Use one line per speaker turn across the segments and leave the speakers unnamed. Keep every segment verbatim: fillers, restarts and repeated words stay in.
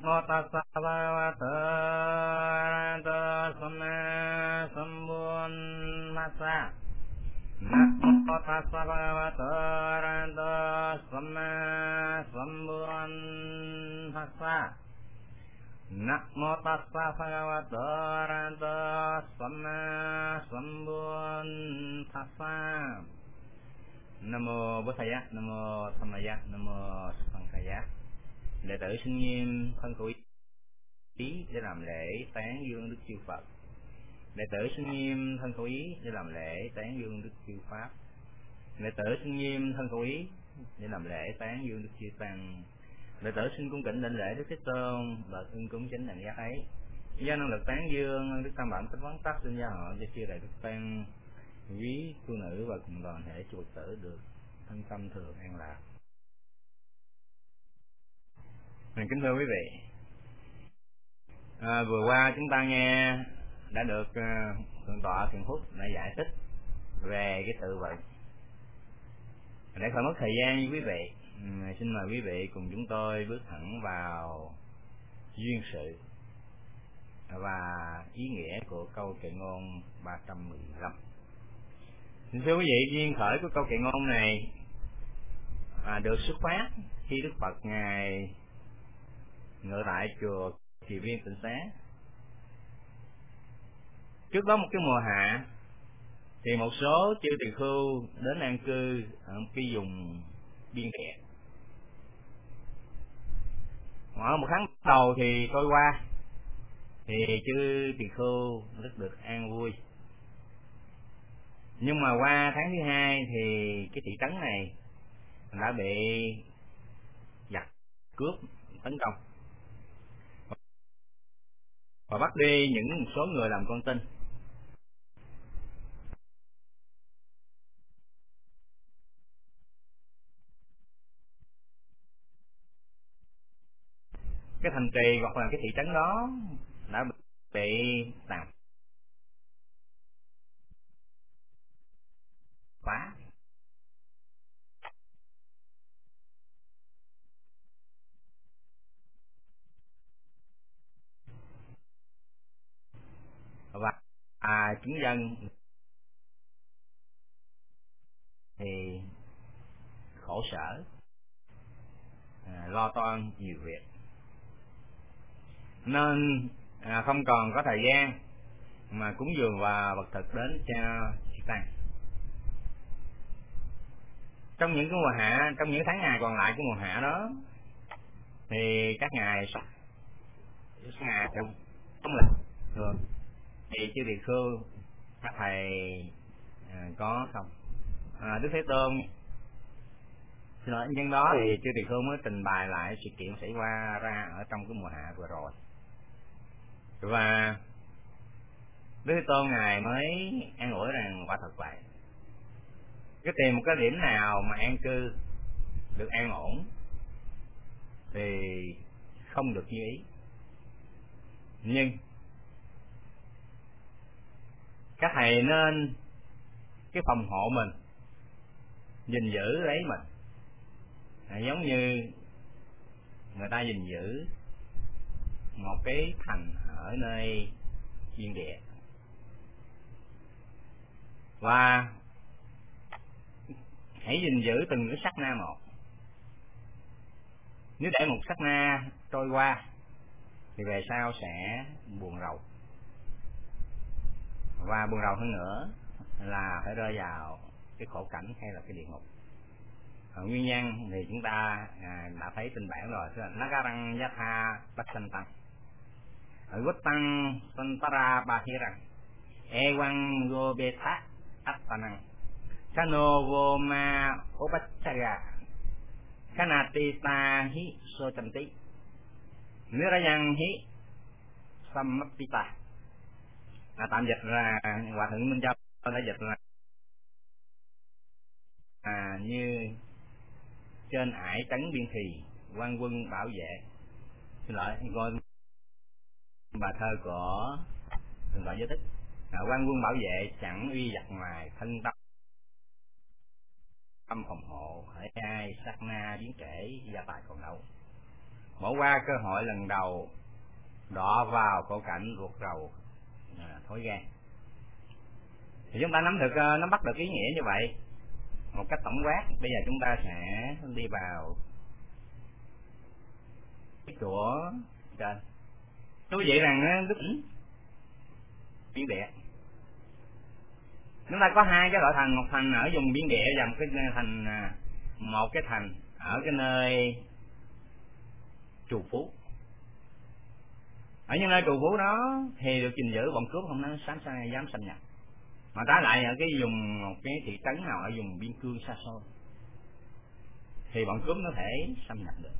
mô tassa bhagavato arahato samma sambuddhassa. Namo tassa bhagavato arahato samma sambuddhassa. Namo tassa bhagavato arahato samma sambuddhassa. Nam mô Bổn Thầy Giác, Nam mô Tham Ma Giác, Nam mô Phật Thầy Giác. Đệ tử xin nghiêm thân khẩu ý để làm lễ tán dương Đức Chư Phật. Đệ tử xin nghiêm thân khẩu ý để làm lễ tán dương Đức Chư Pháp. Đệ tử xin nghiêm thân khẩu ý để làm lễ tán dương Đức Chư Tăng. Đệ tử xin cung kính đảnh lễ Đức Thế Tôn và ưng cúng chính đảnh giác ấy. Do năng lực tán dương Đức Tam Bảo Tích Vấn Tắc xin gia họ cho chư đại Đức Tăng, quý tu nữ và cùng đoàn thể chùa tử được thân tâm thường an lạc. Mình kính thưa quý vị, à, vừa qua chúng ta nghe đã được uh, thượng tọa Thiện Phúc đã giải thích về cái tự vận. Để khỏi mất thời gian với quý vị, um, xin mời quý vị cùng chúng tôi bước thẳng vào duyên sự và ý nghĩa của câu kệ ngôn ba trăm mười lăm. Xin thưa quý vị, duyên khởi của câu kệ ngôn này à, được xuất phát khi Đức Phật ngài ngự tại chùa Kỳ Viên Tịnh Xá. Trước đó một cái mùa hạ thì một số chư tỳ khưu đến an cư ở một cái vùng biên địa. Ở một tháng đầu thì trôi qua thì chư tỳ khưu rất được an vui. Nhưng mà qua tháng thứ hai thì cái thị trấn này đã bị giặc cướp tấn công và bắt đi những số người làm con tin. Cái thành trì hoặc là cái thị trấn đó đã bị tàn phá. Và à, chúng dân thì khổ sở, à, lo toan nhiều việc, nên à, không còn có thời gian mà cúng dường và vật thực đến cho chư tăng. Trong những cái mùa hạ, trong những tháng ngày còn lại của mùa hạ đó, thì các ngài các ngài không không lịch thường thì chư tỳ khưu các thầy à, có không à, Đức Thế Tôn xin lỗi nhân đó thì chư tỳ khưu mới trình bày lại sự kiện xảy qua ra ở trong cái mùa hạ vừa rồi, và Đức Thế Tôn ngài mới an ủi rằng quả thật vậy, cái tìm một cái điểm nào mà an cư được an ổn thì không được như ý, nhưng các thầy nên cái phòng hộ mình, gìn giữ lấy mình, à, giống như người ta gìn giữ một cái thành ở nơi biên địa. Và hãy gìn giữ từng cái sát na một. Nếu để một sát na trôi qua thì về sau sẽ buồn rầu, và buồn rầu hơn nữa là phải rơi vào cái khổ cảnh hay là cái địa ngục. Ở nguyên nhân thì chúng ta à, đã thấy trên bản rồi, Nagarang Yatha Bacchantang ở Quất Tăng Santara Bahirang Ewan Gobetha Attanang Kano Voma Opachaya Kanatita Hi Sochanti Nirayang Hi Sammapita. À, tạm dịch là Hòa Thượng Minh Châu đã dịch là à, như trên ải trấn biên thùy, quan quân bảo vệ. Xin lỗi, coi bài thơ của Thượng tọa Giới Tích. À, quan quân bảo vệ chẳng uy giặc ngoài, thân tâm tâm phòng hộ, hỡi ai sát na biến trễ gia tài còn đâu. bỏ qua cơ hội lần đầu, đọa vào khổ cảnh ruột rầu à, thối gan. Thì chúng ta nắm được nắm bắt được ý nghĩa như vậy một cách tổng quát. Bây giờ chúng ta sẽ đi vào của trên. Thú vị rằng đức biên địa, chúng ta có hai cái loại thành, một thành ở vùng biên địa và một cái thành một cái thành ở cái nơi trù phú. Ở những nơi trù phú đó thì được gìn giữ, bọn cướp không dám dám dám xâm nhập. Mà trái lại ở cái vùng một cái thị trấn nào ở vùng biên cương xa xôi thì bọn cướp nó thể xâm nhập được.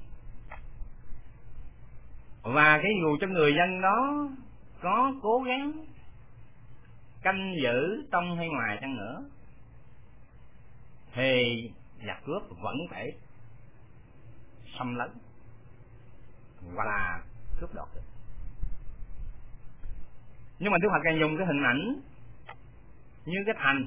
Và cái dù cho người dân đó có cố gắng canh giữ trong hay ngoài chăng nữa thì giặc cướp vẫn phải xâm lấn và là cướp đoạt được. Nhưng mà Đức Phật càng dùng cái hình ảnh như cái thành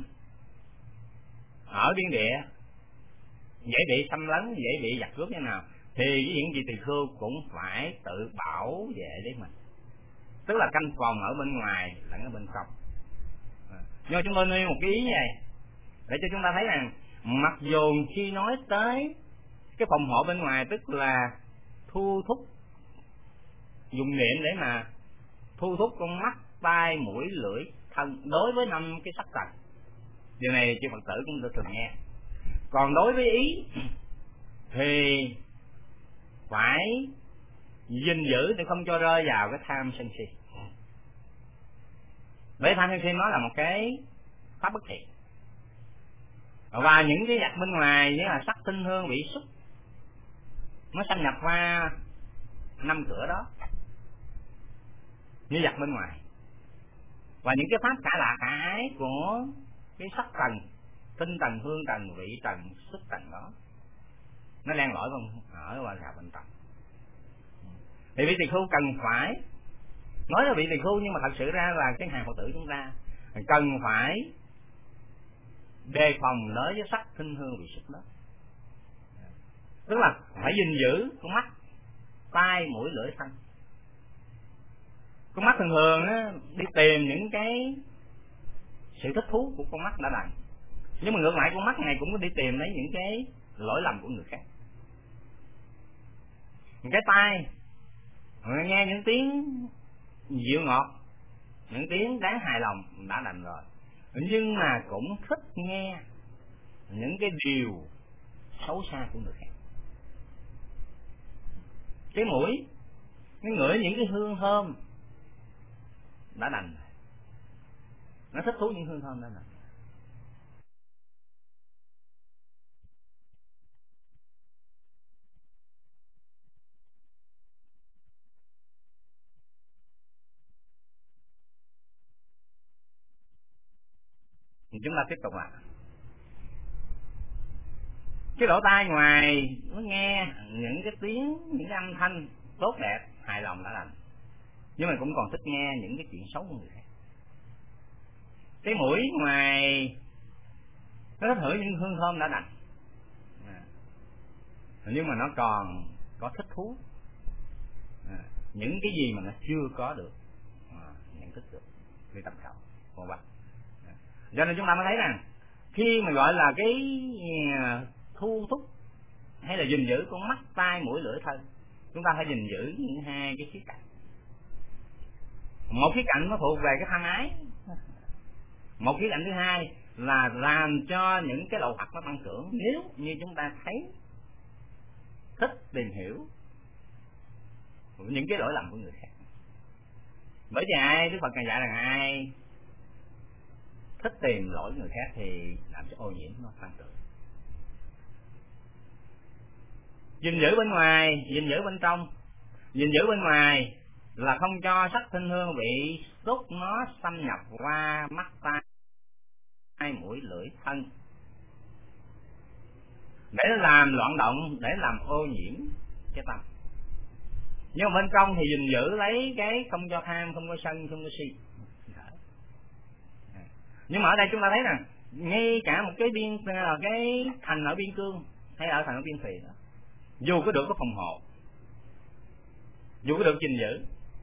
ở biên địa dễ bị xâm lấn, dễ bị giặc cướp như nào, thì cái những gì tỳ khưu cũng phải tự bảo vệ lấy mình, tức là canh phòng ở bên ngoài lẫn ở bên trong. Nhưng mà chúng tôi nêu một cái ý như này để cho chúng ta thấy rằng mặc dù khi nói tới cái phòng hộ bên ngoài, tức là thu thúc dùng niệm để mà thu thúc con mắt, tai, mũi, lưỡi, thân đối với năm cái sắc tầng, điều này chư Phật tử cũng được thường nghe. Còn đối với ý thì phải gìn giữ để không cho rơi vào cái tham sân si. Bởi tham sân si nó là một cái pháp bất thiện, và những cái vật bên ngoài như là sắc, tinh, hương, vị, xúc nó xâm nhập qua năm cửa đó như vật bên ngoài. Và những cái pháp cả lạ cả ái của cái sắc tầng, tinh tầng, hương tầng, vị tầng, xúc tầng đó nó len lỏi ở ngoài vào bên trong. Thì vị tỳ khưu cần phải nói là vị tỳ khưu, nhưng mà thật sự ra là cái hàng Phật tử chúng ta cần phải đề phòng đối với sắc, tinh, hương, vị, xúc đó. Tức là phải gìn giữ con mắt, tai, mũi, lưỡi, thân. Con mắt thường thường á, đi tìm những cái sự thích thú của con mắt đã lành, nhưng mà ngược lại con mắt này cũng có đi tìm lấy những cái lỗi lầm của người khác. Cái tai nghe những tiếng dịu ngọt, những tiếng đáng hài lòng đã lành rồi, nhưng mà cũng thích nghe những cái điều xấu xa của người khác. Cái mũi nó ngửi những cái hương thơm đã đành, nó thích thú những hương thơm đó. Thì chúng ta tiếp tục ạ. Cái lỗ tai ngoài nó nghe những cái tiếng, những cái âm thanh tốt đẹp, hài lòng đã lành, nhưng mà cũng còn thích nghe những cái chuyện xấu của người khác. Cái mũi ngoài nó thích hửi những hương thơm đã đành, à, nhưng mà nó còn có thích thú à, những cái gì mà nó chưa có được à, nhận thức được về tâm khẩu của bạn. À, cho nên chúng ta mới thấy rằng khi mà gọi là cái thu thúc hay là gìn giữ con mắt, tai, mũi, lưỡi, thân, chúng ta phải gìn giữ những hai cái khía cạnh. Một khía cạnh nó thuộc về cái tham ái, một khía cạnh thứ hai là làm cho những cái lậu hoặc nó tăng trưởng nếu như chúng ta thấy thích tìm hiểu những cái lỗi lầm của người khác. Bởi vì ai Đức Phật càng dạy rằng ai thích tìm lỗi người khác thì làm cho ô nhiễm nó tăng trưởng. Gìn giữ bên ngoài, gìn giữ bên trong. Gìn giữ bên ngoài là không cho sắc, tinh, hương, vị, xúc nó xâm nhập qua mắt, tai, mũi, lưỡi, thân để làm loạn động, để làm ô nhiễm cái tâm. Nhưng mà bên trong thì gìn giữ lấy cái không cho tham, không có sân, không có si. Nhưng mà ở đây chúng ta thấy rằng ngay cả một cái biên cái thành ở biên cương hay ở thành ở biên thùy đó, dù có được cái phòng hộ dù có được gìn giữ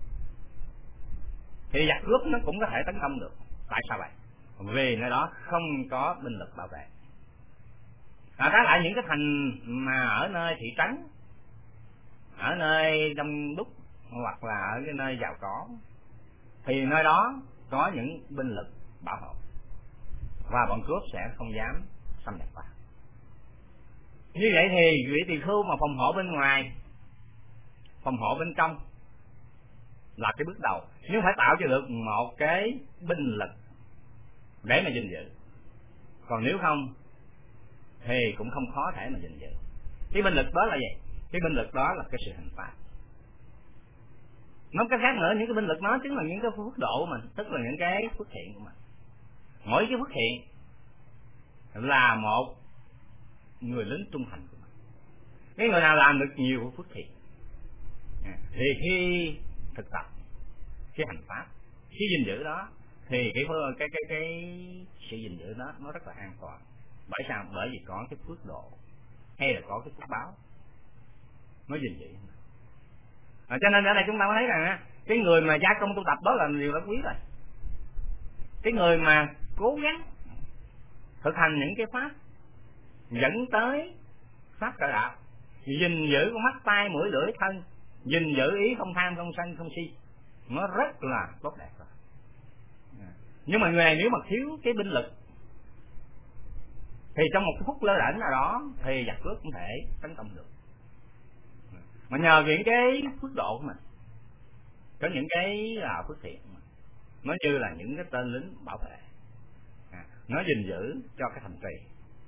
thì giặc cướp nó cũng có thể tấn công được. Tại sao vậy? Vì nơi đó không có binh lực bảo vệ. À, trái lại những cái thành mà ở nơi thị trấn, ở nơi đông đúc hoặc là ở cái nơi giàu có thì nơi đó có những binh lực bảo hộ và bọn cướp sẽ không dám xâm nhập vào. Như vậy thì vị tỳ khưu mà phòng hộ bên ngoài, phòng hộ bên trong là cái bước đầu, nhưng phải tạo cho được một cái binh lực để mà gìn giữ. Còn nếu không thì cũng không khó thể mà gìn giữ. Cái binh lực đó là gì? Cái binh lực đó là cái sự hành pháp. Nói cách khác nữa, những cái binh lực đó chính là những cái phước độ của mình, tức là những cái phước thiện của mình. Mỗi cái phước thiện là một người lính trung thành của mình. Cái người nào làm được nhiều phước thiện thì khi thực tập, khi hành pháp, khi gìn giữ đó thì cái cái cái cái sự gìn giữ đó nó rất là an toàn. Bởi sao? Bởi vì có cái phước độ hay là có cái phước báo nó gìn giữ. À, cho nên ở đây chúng ta có thấy rằng cái người mà gia công tu tập đó là điều rất quý rồi. Cái người mà cố gắng thực hành những cái pháp dẫn tới pháp trợ đạo, gìn giữ con mắt tai mũi lưỡi thân, gìn giữ ý không tham không sân không si, nó rất là tốt đẹp rồi. Nhưng mà người này nếu mà thiếu cái binh lực thì trong một cái phút lơ đễnh nào đó thì giặc cướp cũng thể tấn công được. Mà nhờ những cái phước độ của mình, có những cái là phước thiện mà, nó như là những cái tên lính bảo vệ, à, nó gìn giữ cho cái thành trì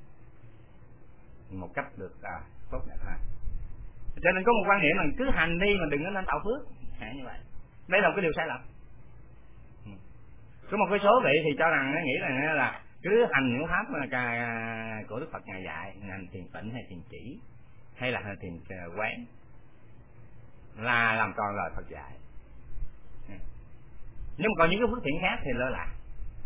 một cách được à, tốt đẹp hơn. Cho nên có một quan niệm là cứ hành đi mà đừng có nên tạo phước, như vậy. Đây là một cái điều sai lầm. Có một cái số vị thì cho rằng nghĩ là là cứ hành những pháp của Đức Phật ngài dạy, hành thiền tịnh hay thiền chỉ hay là thiền quán là làm tròn lời Phật dạy. Nhưng mà còn những cái phước thiện khác thì lơ là.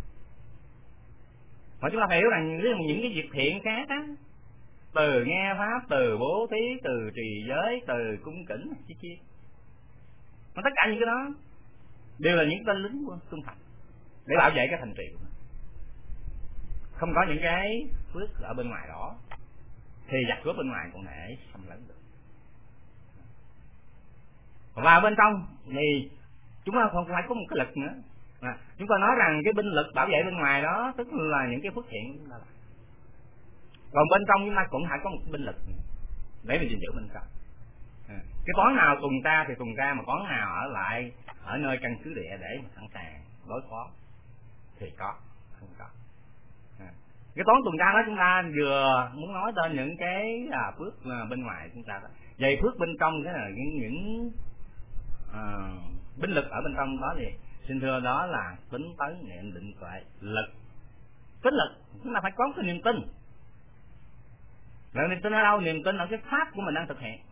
Mà chúng ta phải hiểu rằng những cái việc thiện khác á, từ nghe pháp, từ bố thí, từ trì giới, từ cung kính chi chi, mà tất cả những cái đó đều là những tên lính của trung thành để bảo vệ cái thành trì của mình. Không có những cái phước ở bên ngoài đó thì giặc cướp bên ngoài cũng thể xâm lấn được. Và bên trong thì chúng ta không phải có một cái lực nữa. À, chúng ta nói rằng cái binh lực bảo vệ bên ngoài đó tức là những cái phước thiện chúng ta làm. Còn bên trong chúng ta cũng phải có một binh lực để mình gìn giữ bên trong. À, cái toán nào tuần tra thì tuần tra, mà toán nào ở lại ở nơi căn cứ địa để sẵn sàng đối phó thì có, không có. À, cái toán tuần tra đó chúng ta vừa muốn nói tên những cái à, phước à, bên ngoài chúng ta đó. Vậy phước bên trong cái là những, những à, binh lực ở bên trong đó thì xin thưa đó là tính tấn niệm định tuệ lực. Tính lực chúng ta phải có cái niềm tin. Rồi niềm tin ở đâu? Niềm tin ở cái pháp của mình đang thực hiện.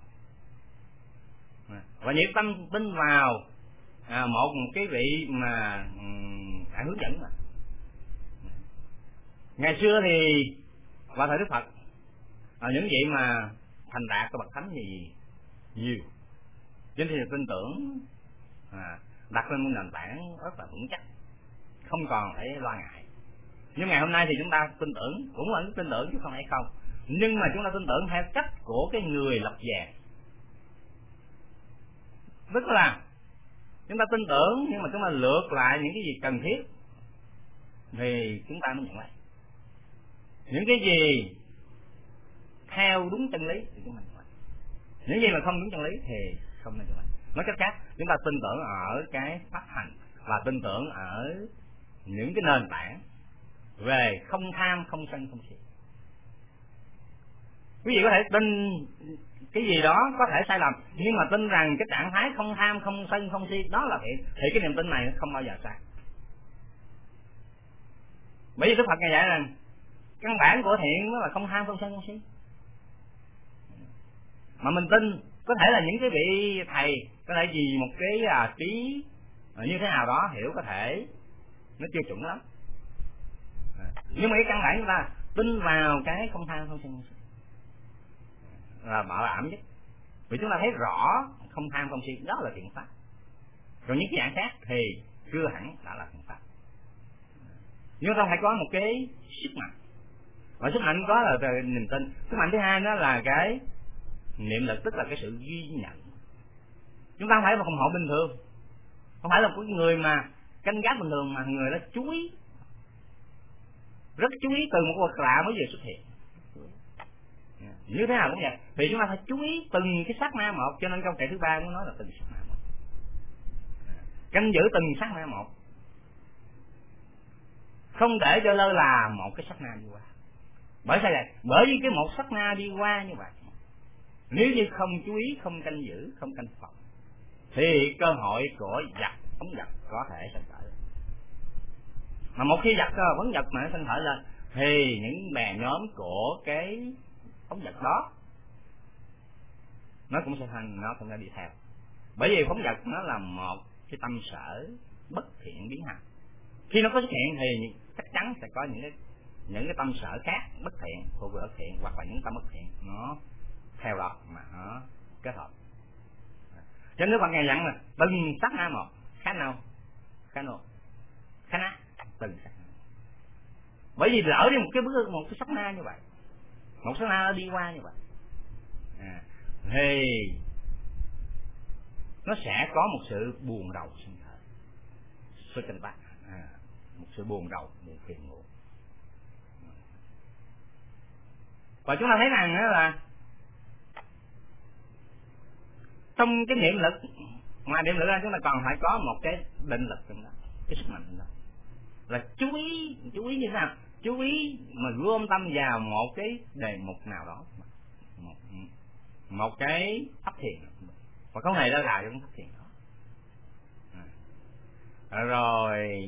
Và nhiệt tâm tin vào à, một cái vị mà phải hướng dẫn mà. Ngày xưa thì vào thời Đức Phật à, những vị mà thành đạt của bậc thánh thì nhiều, cho nên thì tin tưởng à, đặt lên một nền tảng rất là vững chắc, không còn phải lo ngại. Nhưng ngày hôm nay thì chúng ta tin tưởng, cũng là tin tưởng chứ không phải không, nhưng mà chúng ta tin tưởng theo cách của cái người lập vàng. Tức là chúng ta tin tưởng nhưng mà chúng ta lược lại những cái gì cần thiết thì chúng ta mới nhận lại. Những cái gì theo đúng chân lý thì chúng ta nhận lại. Những gì mà không đúng chân lý thì không nên nhận lại. Nói cách khác, chúng ta tin tưởng ở cái pháp hành và tin tưởng ở những cái nền tảng về không tham, không sân, không si. Quý vị có thể tin cái gì đó có thể sai lầm, nhưng mà tin rằng cái trạng thái không tham, không sân, không si đó là thiện, thì cái niềm tin này không bao giờ sai. Bởi vì Đức Phật ngài dạy rằng căn bản của thiện đó là không tham, không sân, không si. Mà mình tin có thể là những cái vị thầy có thể vì một cái à, trí như thế nào đó hiểu có thể nó chưa chuẩn lắm, nhưng mà cái căn bản chúng ta tin vào cái không tham, không sân, không si là bảo đảm nhất. Vì chúng ta thấy rõ không tham không si, đó là thiện pháp. Còn những cái dạng khác thì chưa hẳn đã là thiện pháp. Nhưng ta phải có một cái sức mạnh, và sức mạnh có là về niềm tin. Sức mạnh thứ hai đó là cái niệm lực, tức là cái sự ghi nhận. Chúng ta không phải là phòng hộ bình thường, không phải là một người mà canh gác bình thường, mà người đó chú ý, rất chú ý từ một vật lạ mới vừa xuất hiện. Như thế nào cũng vậy, thì chúng ta phải chú ý từng cái sát na một. Cho nên câu kệ thứ ba muốn nói là từng sát na một, canh giữ từng sát na một, không để cho lơ là một cái sát na đi qua. Bởi sao vậy? Bởi vì cái một sát na đi qua như vậy, nếu như không chú ý, không canh giữ, không canh phòng, thì cơ hội của giặc, phóng vật có thể sanh khởi. Mà một khi giặc phóng vật mà nó sanh khởi lên, thì những bè nhóm của cái phóng vật đó nó cũng sẽ thành, nó cũng sẽ đi theo. Bởi vì phóng vật nó là một cái tâm sở bất thiện biến hành. Khi nó có xuất hiện thì chắc chắn sẽ có những cái những cái tâm sở khác bất thiện, thuộc về bất thiện, hoặc là những tâm bất thiện nó theo đó mà nó kết hợp. Cho nên Đức Phật Ngài dặn là từng sát na một, khá nào khá nô khá na từng sát na. Bởi vì lỡ đi một cái bước, một cái sát na như vậy, một sát na nó đi qua như vậy, à, thì nó sẽ có một sự buồn rầu sinh khởi, sự tình bạc, à, một sự buồn rầu, buồn phiền muộn. Và chúng ta thấy rằng đó là trong cái niệm lực, ngoài niệm lực ra chúng ta còn phải có một cái định lực trong đó, cái sức mạnh trong đó, là chú ý, chú ý như thế nào? Chú ý mà gom tâm vào một cái đề mục nào đó, một, một cái pháp thiền, và không hề lơ là trong pháp thiền đó. À, rồi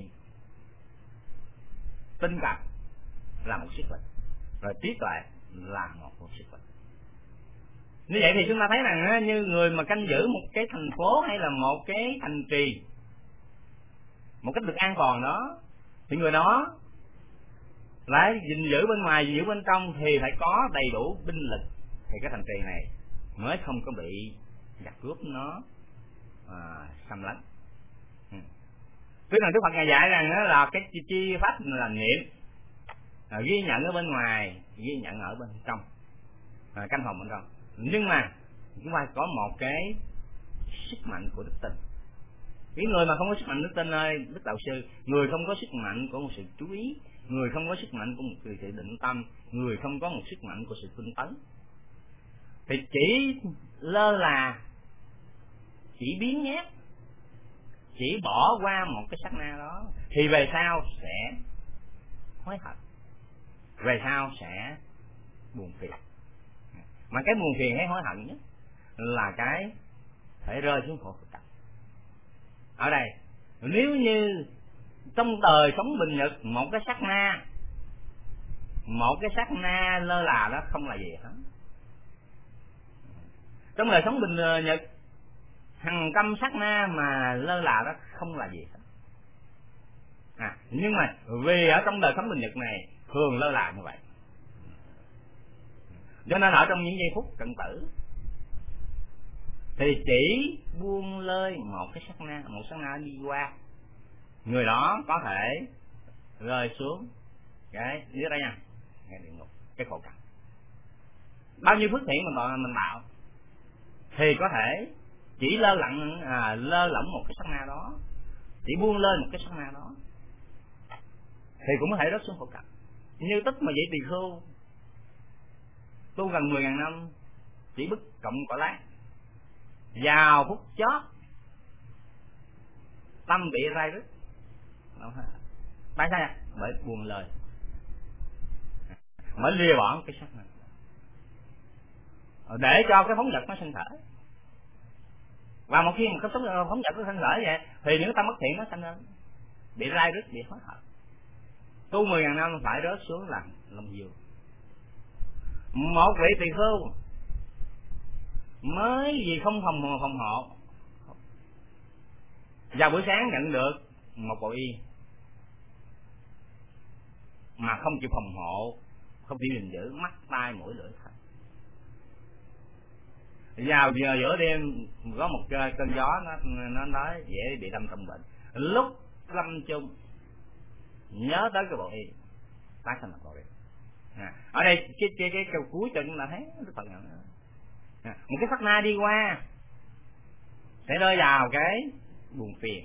tinh tấn là một sức lực, rồi trí tuệ là một một sức lực. Như vậy thì chúng ta thấy rằng như người mà canh giữ một cái thành phố hay là một cái thành trì một cách được an toàn đó, thì người đó lại gìn giữ bên ngoài, gìn giữ bên trong, thì phải có đầy đủ binh lực, thì cái thành trì này mới không có bị giặc cướp nó à, xâm lấn. Ừ. Tức là Đức Phật Ngài dạy rằng đó là cái chi, chi pháp là niệm, à, ghi nhận ở bên ngoài, ghi nhận ở bên trong, à, canh phòng bên trong. Nhưng mà chúng ta có một cái sức mạnh của đức tin. Cái người mà không có sức mạnh đức tin ơi, đức đạo sư, người không có sức mạnh của một sự chú ý, người không có sức mạnh của một sự định tâm, người không có một sức mạnh của sự tinh tấn, thì chỉ lơ là, chỉ biến nhát, chỉ bỏ qua một cái sát na đó, thì về sau sẽ hối hận, về sau sẽ buồn phiền. Mà cái buồn phiền hay hối hận nhất là cái phải rơi xuống khổ cực. Ở đây nếu như trong đời sống bình nhật, một cái sát na, một cái sát na lơ là đó không là gì hết. Trong đời sống bình nhật, hằng trăm sát na mà lơ là đó không là gì hết. À, nhưng mà vì ở trong đời sống bình nhật này thường lơ là như vậy, cho nên ở trong những giây phút cận tử thì chỉ buông lơi một cái sát na, một sát na đi qua, người đó có thể rơi xuống cái dưới đây nha, cái địa ngục, cái khổ cảnh. Bao nhiêu phước thiện mình mình tạo thì có thể chỉ lơ lặng, à, lơ lỏng một cái sát na đó, chỉ buông lơi một cái sát na đó, thì cũng có thể rớt xuống khổ cảnh. Như Tích mà vậy tỳ khưu tu gần mười ngàn năm, chỉ bức cộng cỏ lát, vào phút chót tâm bị rai rứt. Tại sao? Bởi buông lời, mới lìa bỏ cái sắc này để cho cái phóng vật nó sinh khởi. Và một khi một cái phóng vật nó sinh khởi vậy thì những tâm bất thiện nó sanh lên, bị rai rứt, bị hối hận. Tu mười ngàn năm phải rớt xuống làm lòng diều. Một vị tỳ khưu mới vì không phòng phòng hộ, vào buổi sáng nhận được một bộ y mà không chịu phòng hộ, không chịu gìn giữ mắt tai mũi lưỡi thân, vào giờ giữa đêm có một cơn gió nó nó nói dễ bị đâm tâm bệnh, lúc lâm chung nhớ tới cái bộ y tái sanh lập bộ y. À, ở đây cái cái cái câu cuối cho chúng ta thấy cái phần nào nữa. À, một cái sát na đi qua sẽ rơi vào cái buồn phiền.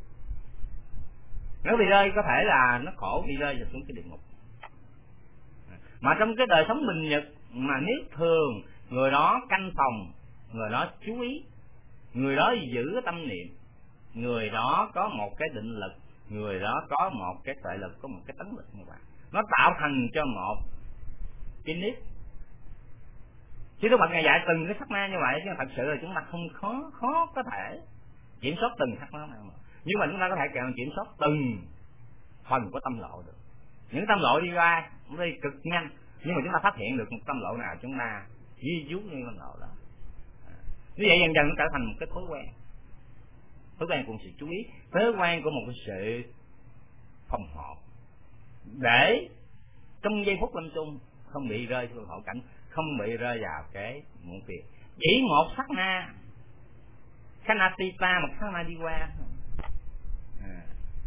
Nếu bị rơi có thể là nó khổ, bị rơi vào xuống cái địa ngục. À, mà trong cái đời sống bình nhật mà nếu thường người đó canh phòng, người đó chú ý, người đó giữ cái tâm niệm, người đó có một cái định lực, người đó có một cái tuệ lực, có một cái tấn lực như vậy, nó tạo thành cho một cái nếp. Chứ Đức Phật Ngài dạy từng cái sát na như vậy, chứ thật sự là chúng ta không khó khó có thể kiểm soát từng sát na nào, nhưng mà chúng ta có thể kiểm soát từng phần của tâm lộ được. Những tâm lộ đi qua nó đi cực nhanh, nhưng mà chúng ta phát hiện được một tâm lộ nào chúng ta ghi chú như tâm lộ đó. Như vậy dần dần nó trở thành một cái thói quen, thói quen của sự chú ý, thói quen của một cái sự phòng hộ, để trong giây phút lâm chung không bị rơi vào hậu cảnh, không bị rơi vào cái muộn phiền. Chỉ một sát na, Khanatita, một sát na đi qua, à,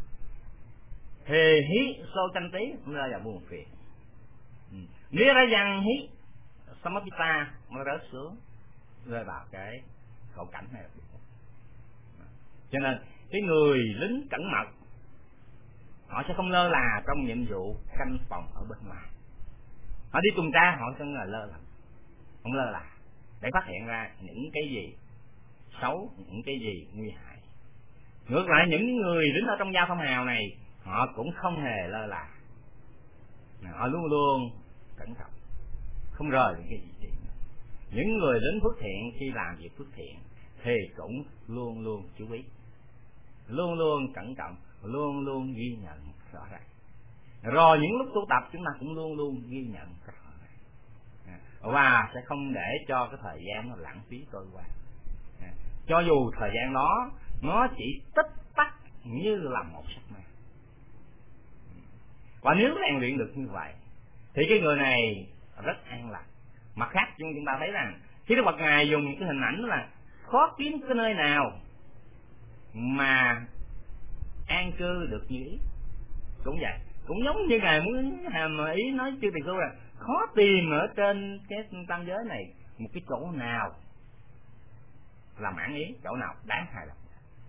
thì hí sô canh tí cũng rơi vào buồn phiền. Nếu ra văn hí Samapita nó rớt xuống, rơi vào cái khổ cảnh này. Cho nên cái người lính cẩn mật họ sẽ không lơ là trong nhiệm vụ canh phòng ở bên ngoài. Họ đi tuần tra họ không là lơ là, không lơ là để phát hiện ra những cái gì xấu, những cái gì nguy hại. Ngược lại những người lính ở trong giao thông hào này họ cũng không hề lơ là, họ luôn luôn cẩn thận, không rời những cái gì. Những người lính phước thiện khi làm việc phước thiện thì cũng luôn luôn chú ý, luôn luôn cẩn trọng, luôn luôn ghi nhận rõ ràng. Rồi những lúc tu tập chúng ta cũng luôn luôn ghi nhận rõ ràng, và sẽ không để cho cái thời gian nó lãng phí trôi qua. Cho dù thời gian đó nó chỉ tích tắc như là một sát na. Và nếu rèn luyện được như vậy thì cái người này rất an lạc. Mặt khác chúng ta thấy rằng khi Đức Phật Ngài dùng cái hình ảnh đó là khó kiếm cái nơi nào mà an cư được như ý. Cũng vậy, cũng giống như Ngài muốn hàm ý nói chưa tiền tu là khó tìm ở trên cái tam giới này một cái chỗ nào làm mãn ý, chỗ nào đáng hài lòng.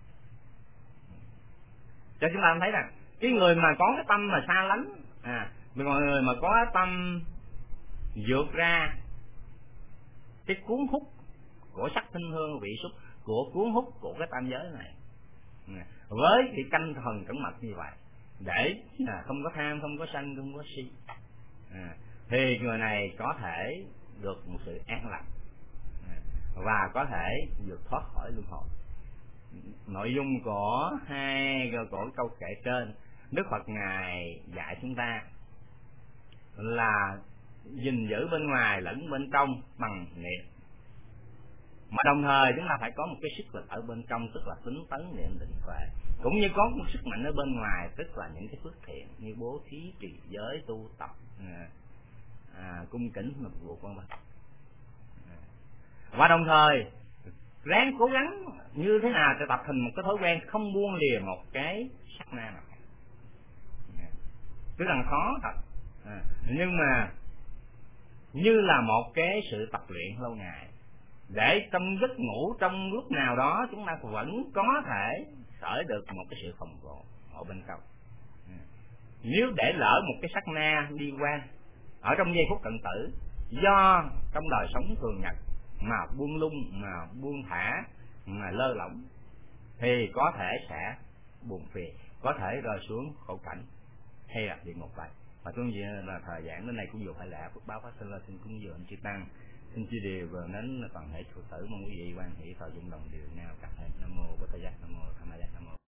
Cho chúng ta thấy rằng cái người mà có cái tâm mà xa lánh, à, mọi người mà có cái tâm vượt ra cái cuốn hút của sắc thanh hương vị xúc, của cuốn hút của cái tam giới này, với cái canh thần cẩn mật như vậy, để à, không có tham, không có sân, không có si, à, thì người này có thể được một sự an lạc, à, và có thể vượt thoát khỏi luân hồi. Nội dung của hai của câu kệ trên, Đức Phật Ngài dạy chúng ta là gìn giữ bên ngoài lẫn bên trong bằng niệm, mà đồng thời chúng ta phải có một cái sức lực ở bên trong, tức là tính tấn niệm định tuệ, cũng như có một sức mạnh ở bên ngoài, tức là những cái phước thiện như bố thí, trì giới, tu tập, à, à, cung kính mà phục vụ con vân. À, và đồng thời ráng cố gắng như thế nào để tập thành một cái thói quen không buông lìa một cái sát na nào. À, tức là khó thật, à, nhưng mà như là một cái sự tập luyện lâu ngày, để trong giấc ngủ trong lúc nào đó chúng ta vẫn có thể khởi được một cái sự phòng hộ ở bên trong. Nếu để lỡ một cái sát na đi qua ở trong giây phút cận tử, do trong đời sống thường nhật mà buông lung, mà buông thả, mà lơ lỏng, thì có thể sẽ buồn phiền, có thể rơi xuống khổ cảnh hay là địa ngục vậy. Và tôi nghĩ là thời gian đến đây cũng vừa phải lạ phước báo phát sinh lên, xin cúng dường chư tăng, xin chia đều và đến toàn thể phụ tử, mong quý vị quan hỷ thọ dụng đồng điều nào các hệ. Nam mô Bổn Tát, Nam mô Tham Ma Giác, Nam mô